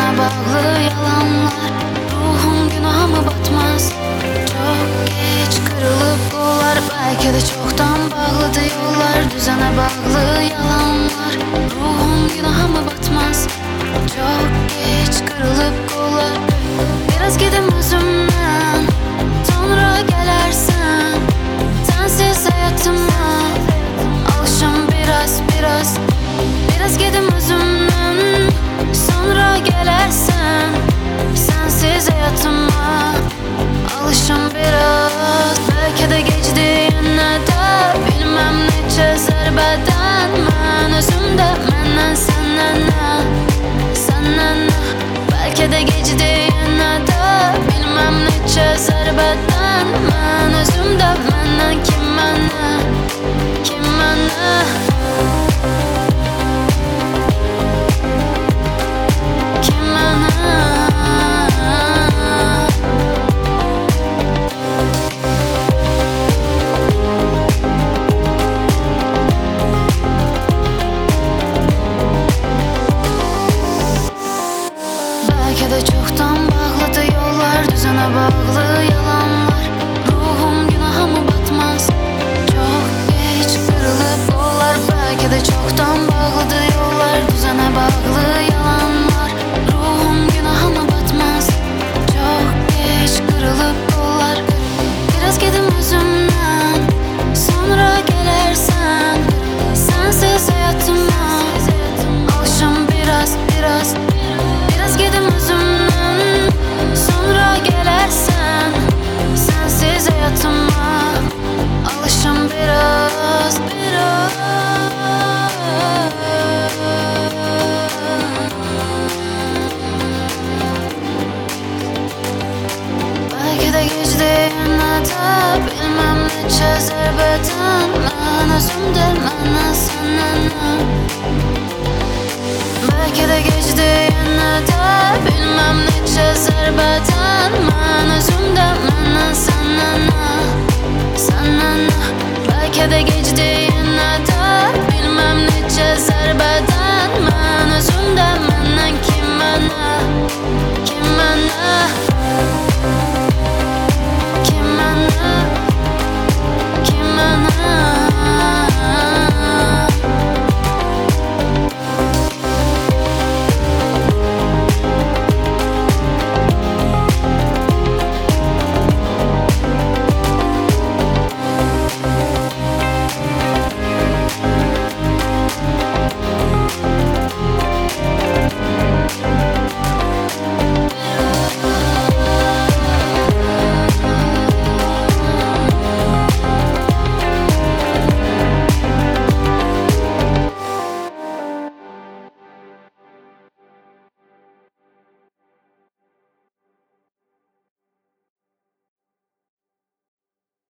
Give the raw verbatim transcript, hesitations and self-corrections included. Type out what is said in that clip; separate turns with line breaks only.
düzene bağlı yalanlar. Ruhum günaha mı batmaz? Çok geç kırılıp kollar, belki de çoktan bağladı yollar. Düzene bağlı yalanlar. Ruhum günaha mı batmaz? Çok geç kırılıp kollar. Biraz gidim özümden, sonra gelersen. Sensiz hayatıma alışım biraz biraz. Biraz gidim özümden, sonra gelersen. Sensiz hayatıma alışım biraz. Belki de geçtiğine de bilmem neçe zərbeden. Mən özümdə məndən səndən nə, səndən nə. Belki de geçtiğine de bilmem neçe zərbeden. Mən özümdə məndən kimə nə, kimə nə. Belki de çoktan bağladı yollar. Düzene bağlı yalanlar. Ruhum günaha mı batmaz? Çok geç kırılıp kollar. Belki de çoktan bağladı yollar. Düzene bağlı yalanlar. Ruhum günaha mı batmaz? Çok geç kırılıp kollar. Biraz gidim özümden, sonra gelersen. Sensiz hayatıma alışım biraz biraz. Biraz gidim özümden, sonra gelersen. Sensiz hayatıma alışım biraz biraz. Belki de geçtiğine de bilmem neçe zərbeden. Mən özümdə məndən səndən nə. Belki de geçtiğine de bilmem neçe zərbeden. Mən özümdə məndən səndən nə, səndən nə. Belki de geçtiğine